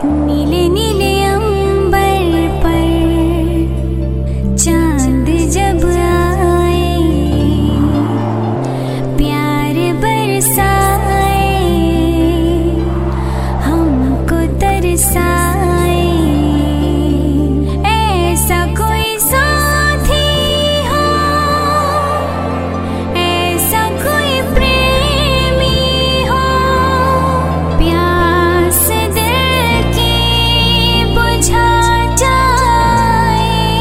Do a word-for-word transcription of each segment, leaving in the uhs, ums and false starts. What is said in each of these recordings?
नीले नीले अंबर पर चांद जब आए, प्यार बरसाए, हमको तरसाए। ऐसा कोई साथी हो, ऐसा कोई प्रेमी हो, प्यास दिल की बुझा जाए।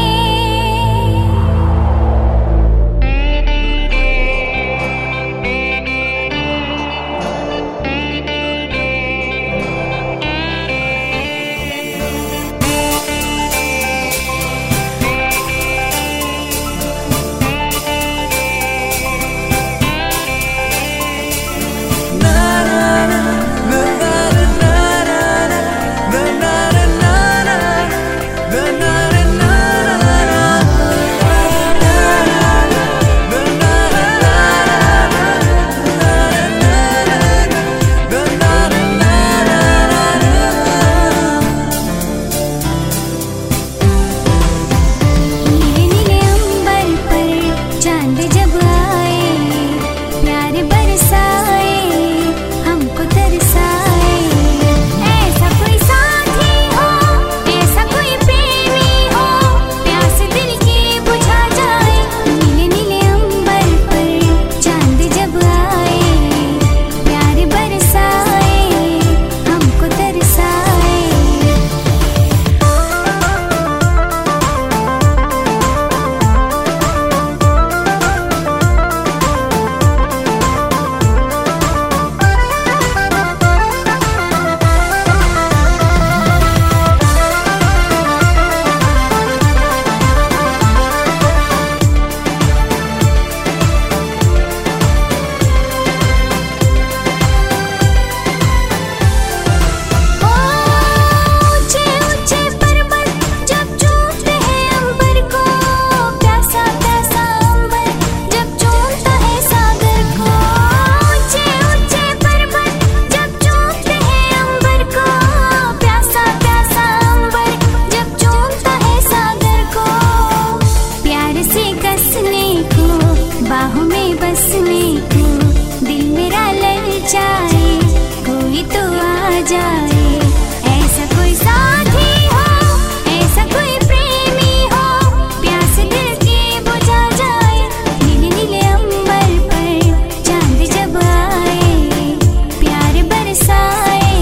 बाहों में बसने को दिल मेरा ललचाए, कोई तो आ जाए। ऐसा कोई साथी हो, ऐसा कोई प्रेमी हो, प्यास दिल की बुझा जाए। नीले नीले अंबर पर चांद जब आए, प्यार बरसाए,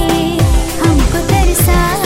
हमको तरसाए।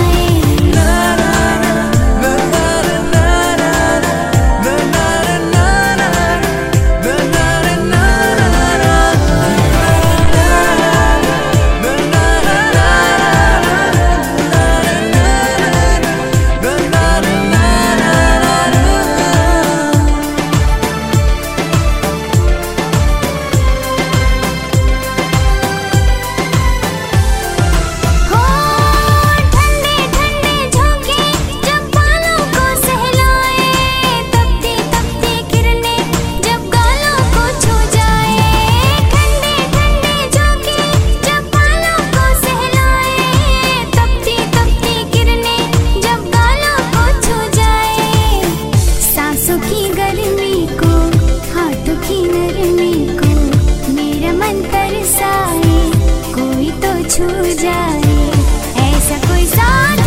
कोई तो छू जाए, ऐसा कोई साथ